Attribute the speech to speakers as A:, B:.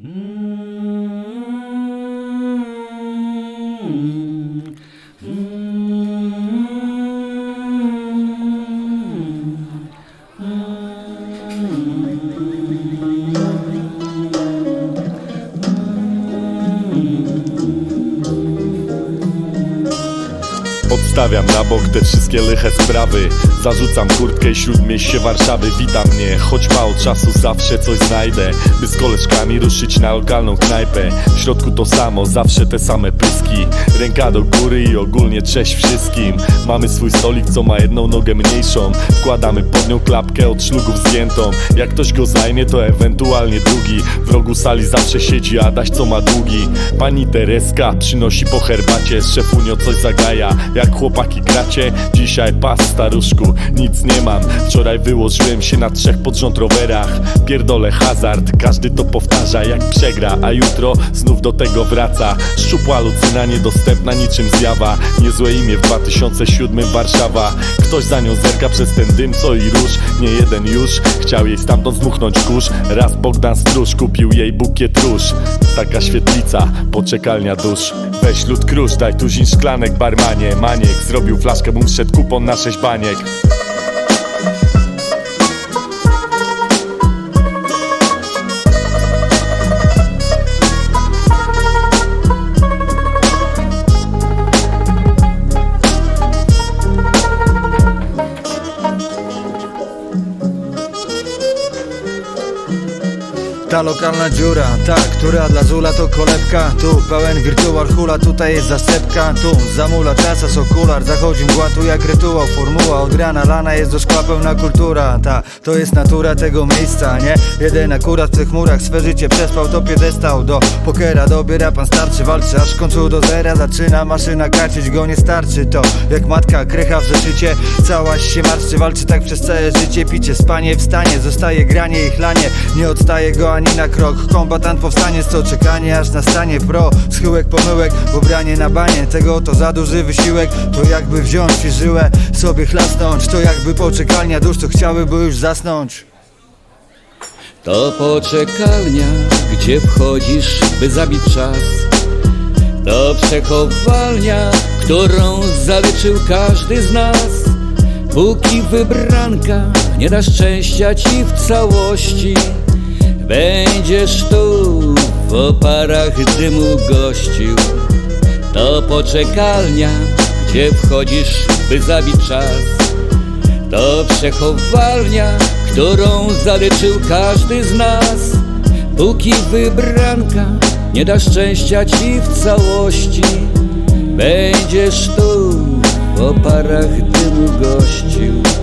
A: Odstawiam na bok te wszystkie liche sprawy. Zarzucam kurtkę i śródmieście Warszawy wita mnie, choć mało czasu zawsze coś znajdę, by z koleżkami ruszyć na lokalną knajpę. W środku to samo, zawsze te same pyski, ręka do góry i ogólnie cześć wszystkim. Mamy swój stolik, co ma jedną nogę mniejszą, wkładamy pod nią klapkę od szlugów zdjętą. Jak ktoś go zajmie, to ewentualnie drugi. W rogu sali zawsze siedzi Adaś, co ma długi. Pani Tereska przynosi po herbacie, z szefunio coś zagaja. Jak chłopaki gracie? Dzisiaj pas, staruszku, nic nie mam. Wczoraj wyłożyłem się na 3 pod rząd rowerach. Pierdolę hazard, każdy to powtarza jak przegra, a jutro znów do tego wraca. Szczupła Lucyna, niedostępna niczym zjawa. Niezłe imię w 2007 Warszawa. Ktoś za nią zerka przez ten dym, co i róż. Nie jeden już chciał jej stamtąd zmuchnąć kurz. Raz Bogdan Stróż kupił jej bukiet róż. Taka świetlica, poczekalnia dusz. Weź lód krusz, daj tuzin szklanek barmanie. Maniek zrobił flaszkę, bum wszedł kupon na 6 baniek.
B: Ta lokalna dziura, ta, która dla Zula to kolebka. Tu pełen wirtual hula, tutaj jest zascepka. Tu zamula trasa, sokular, zachodzi mgła tu jak rytuał. Formuła od rana, lana jest do szkła pełna kultura. Ta, to jest natura tego miejsca, nie? Jeden akurat w tych murach swe życie przespał, to piedestał. Do pokera dobiera pan starczy, walczy aż w końcu do zera. Zaczyna maszyna karcić, go nie starczy. To jak matka krycha w zeszycie, całaś się marszczy, walczy tak przez całe życie. Picie, spanie, wstanie, zostaje granie i chlanie. Nie odstaje go ani na krok, kombatant powstanie, co czekanie aż nastanie pro. Schyłek, pomyłek, bo branie na banie, tego to za duży wysiłek. To jakby wziąć i żyłę sobie chlasnąć. To jakby poczekalnia dusz, co chciałyby już zasnąć.
C: To poczekalnia, gdzie wchodzisz, by zabić czas. To przechowalnia, którą zaliczył każdy z nas. Póki wybranka nie da szczęścia ci w całości, będziesz tu w oparach dymu gościł. To poczekalnia, gdzie wchodzisz, by zabić czas. To przechowalnia, którą zaliczył każdy z nas. Póki wybranka nie da szczęścia ci w całości, będziesz tu w oparach dymu gościł.